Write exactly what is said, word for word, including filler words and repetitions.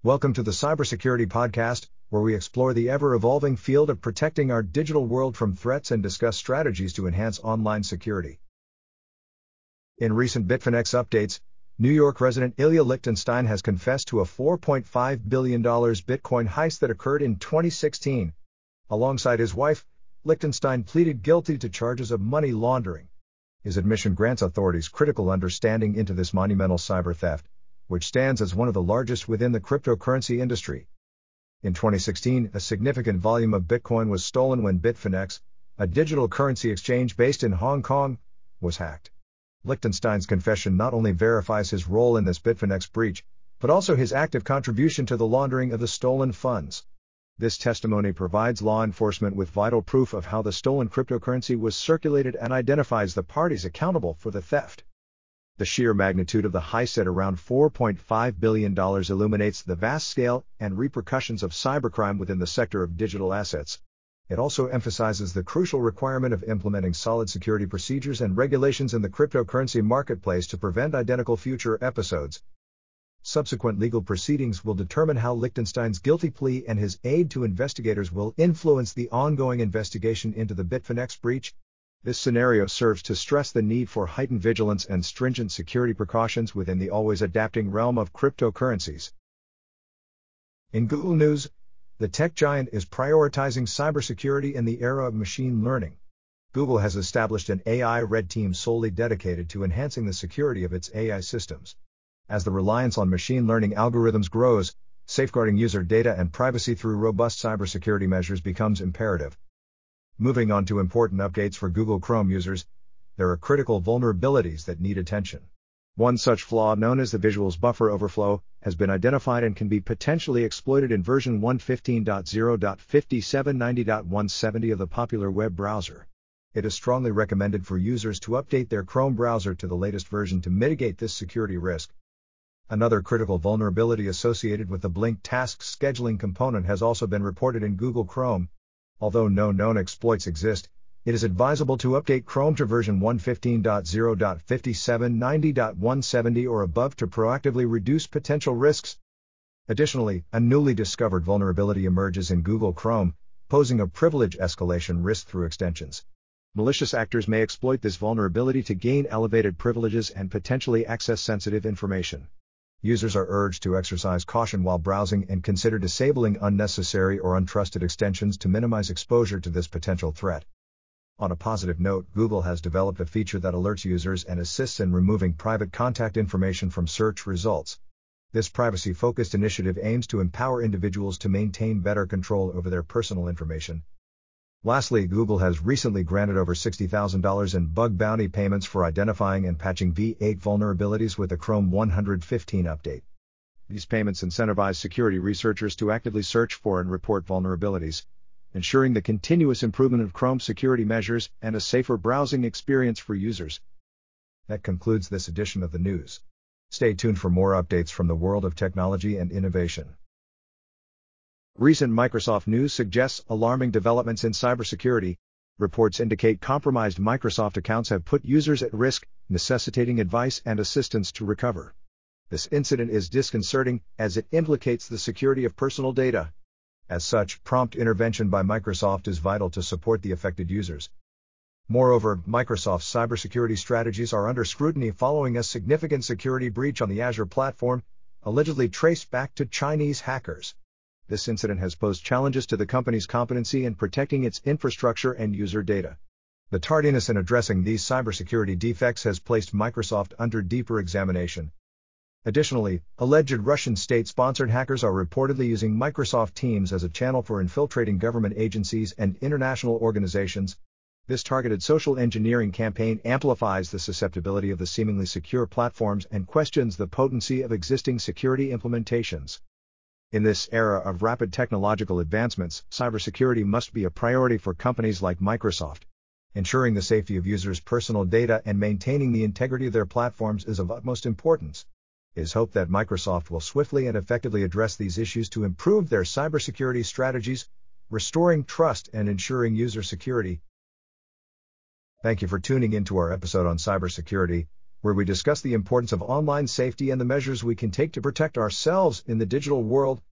Welcome to the Cybersecurity Podcast, where we explore the ever-evolving field of protecting our digital world from threats and discuss strategies to enhance online security. In recent Bitfinex updates, New York resident Ilya Lichtenstein has confessed to a four point five billion dollars Bitcoin heist that occurred in twenty sixteen. Alongside his wife, Lichtenstein pleaded guilty to charges of money laundering. His admission grants authorities critical understanding into this monumental cyber theft, which stands as one of the largest within the cryptocurrency industry. In twenty sixteen, a significant volume of Bitcoin was stolen when Bitfinex, a digital currency exchange based in Hong Kong, was hacked. Lichtenstein's confession not only verifies his role in this Bitfinex breach, but also his active contribution to the laundering of the stolen funds. This testimony provides law enforcement with vital proof of how the stolen cryptocurrency was circulated and identifies the parties accountable for the theft. The sheer magnitude of the heist at around four point five billion dollars illuminates the vast scale and repercussions of cybercrime within the sector of digital assets. It also emphasizes the crucial requirement of implementing solid security procedures and regulations in the cryptocurrency marketplace to prevent identical future episodes. Subsequent legal proceedings will determine how Lichtenstein's guilty plea and his aid to investigators will influence the ongoing investigation into the Bitfinex breach. This scenario serves to stress the need for heightened vigilance and stringent security precautions within the always adapting realm of cryptocurrencies. In Google News, the tech giant is prioritizing cybersecurity in the era of machine learning. Google has established an A I red team solely dedicated to enhancing the security of its A I systems. As the reliance on machine learning algorithms grows, safeguarding user data and privacy through robust cybersecurity measures becomes imperative. Moving on to important updates for Google Chrome users, there are critical vulnerabilities that need attention. One such flaw, known as the visuals buffer overflow, has been identified and can be potentially exploited in version one fifteen point zero point fifty-seven ninety point one seventy of the popular web browser. It is strongly recommended for users to update their Chrome browser to the latest version to mitigate this security risk. Another critical vulnerability associated with the Blink task scheduling component has also been reported in Google Chrome. Although no known exploits exist, it is advisable to update Chrome to version one fifteen point zero point fifty-seven ninety point one seventy or above to proactively reduce potential risks. Additionally, a newly discovered vulnerability emerges in Google Chrome, posing a privilege escalation risk through extensions. Malicious actors may exploit this vulnerability to gain elevated privileges and potentially access sensitive information. Users are urged to exercise caution while browsing and consider disabling unnecessary or untrusted extensions to minimize exposure to this potential threat. On a positive note, Google has developed a feature that alerts users and assists in removing private contact information from search results. This privacy-focused initiative aims to empower individuals to maintain better control over their personal information. Lastly, Google has recently granted over sixty thousand dollars in bug bounty payments for identifying and patching V eight vulnerabilities with the Chrome one fifteen update. These payments incentivize security researchers to actively search for and report vulnerabilities, ensuring the continuous improvement of Chrome security measures and a safer browsing experience for users. That concludes this edition of the news. Stay tuned for more updates from the world of technology and innovation. Recent Microsoft news suggests alarming developments in cybersecurity. Reports indicate compromised Microsoft accounts have put users at risk, necessitating advice and assistance to recover. This incident is disconcerting, as it implicates the security of personal data. As such, prompt intervention by Microsoft is vital to support the affected users. Moreover, Microsoft's cybersecurity strategies are under scrutiny following a significant security breach on the Azure platform, allegedly traced back to Chinese hackers. This incident has posed challenges to the company's competency in protecting its infrastructure and user data. The tardiness in addressing these cybersecurity defects has placed Microsoft under deeper examination. Additionally, alleged Russian state-sponsored hackers are reportedly using Microsoft Teams as a channel for infiltrating government agencies and international organizations. This targeted social engineering campaign amplifies the susceptibility of the seemingly secure platforms and questions the potency of existing security implementations. In this era of rapid technological advancements, cybersecurity must be a priority for companies like Microsoft. Ensuring the safety of users' personal data and maintaining the integrity of their platforms is of utmost importance. It is hoped that Microsoft will swiftly and effectively address these issues to improve their cybersecurity strategies, restoring trust and ensuring user security. Thank you for tuning in to our episode on cybersecurity. where we discuss the importance of online safety and the measures we can take to protect ourselves in the digital world.